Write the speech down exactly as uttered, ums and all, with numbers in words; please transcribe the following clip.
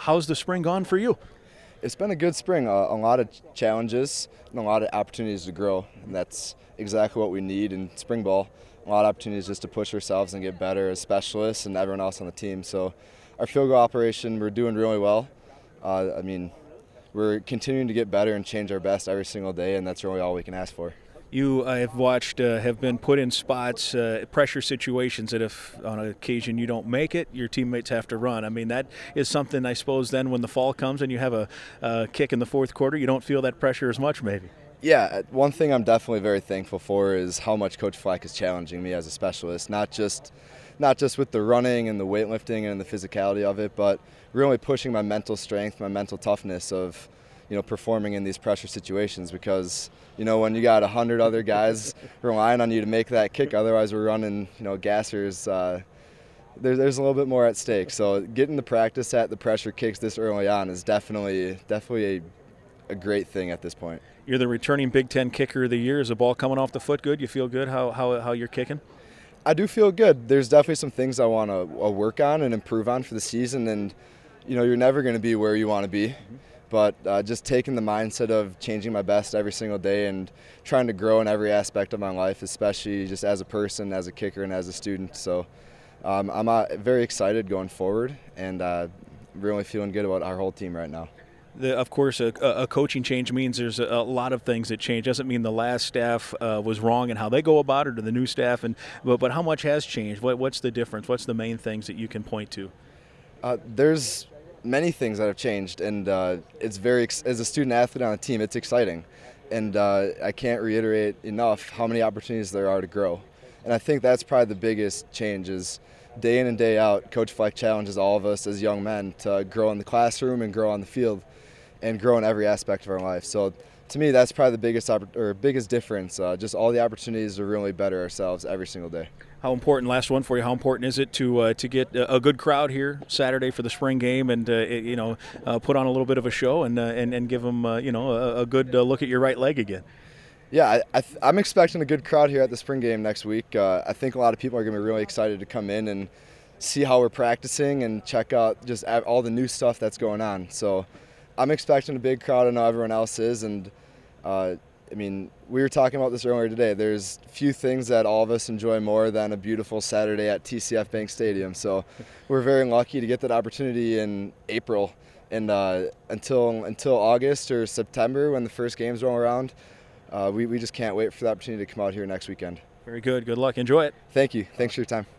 how's the spring gone for you? It's been a good spring, a, a lot of challenges and a lot of opportunities to grow, and that's exactly what we need in spring ball. A lot of opportunities just to push ourselves and get better as specialists and everyone else on the team. So our field goal operation, we're doing really well. Uh, I mean, we're continuing to get better and change our best every single day, and that's really all we can ask for. You, I have watched, uh, have been put in spots, uh, pressure situations that if on occasion you don't make it, your teammates have to run. I mean, that is something, I suppose, then when the fall comes and you have a uh, kick in the fourth quarter, you don't feel that pressure as much maybe. Yeah, one thing I'm definitely very thankful for is how much Coach Fleck is challenging me as a specialist, not just not just with the running and the weightlifting and the physicality of it, but really pushing my mental strength, my mental toughness of, you know, performing in these pressure situations, because, you know, when you got a hundred other guys relying on you to make that kick, otherwise we're running, you know, gassers, uh, there, there's a little bit more at stake. So getting the practice at the pressure kicks this early on is definitely definitely a, a great thing at this point. You're the returning Big Ten kicker of the year. Is the ball coming off the foot good? You feel good how how, how you're kicking? I do feel good. There's definitely some things I want to work on and improve on for the season, and, you know, you're never going to be where you want to be. Mm-hmm. But uh, just taking the mindset of changing my best every single day and trying to grow in every aspect of my life, especially just as a person, as a kicker, and as a student. So um, I'm uh, very excited going forward, and uh, really feeling good about our whole team right now. The, of course, a, a coaching change means there's a, a lot of things that change. Doesn't mean the last staff uh, was wrong in how they go about it, or the new staff. And but, but how much has changed? What, what's the difference? What's the main things that you can point to? Uh, there's many things that have changed, and uh, it's very, as a student athlete on a team, it's exciting, and uh, I can't reiterate enough how many opportunities there are to grow. And I think that's probably the biggest change is day in and day out, Coach Fleck challenges all of us as young men to grow in the classroom and grow on the field and grow in every aspect of our life. So to me, that's probably the biggest or biggest difference, uh, just all the opportunities to really better ourselves every single day. How important, last one for you, how important is it to uh, to get a good crowd here Saturday for the spring game and, uh, you know, uh, put on a little bit of a show and uh, and, and give them, uh, you know, a, a good uh, look at your right leg again? Yeah, I, I th- I'm expecting a good crowd here at the spring game next week. Uh, I think a lot of people are going to be really excited to come in and see how we're practicing and check out just all the new stuff that's going on. So I'm expecting a big crowd. I know everyone else is, and uh, I mean, we were talking about this earlier today. There's few things that all of us enjoy more than a beautiful Saturday at T C F Bank Stadium. So we're very lucky to get that opportunity in April, and uh, until until August or September when the first games roll around, uh, we, we just can't wait for the opportunity to come out here next weekend. Very good. Good luck. Enjoy it. Thank you. Thanks for your time.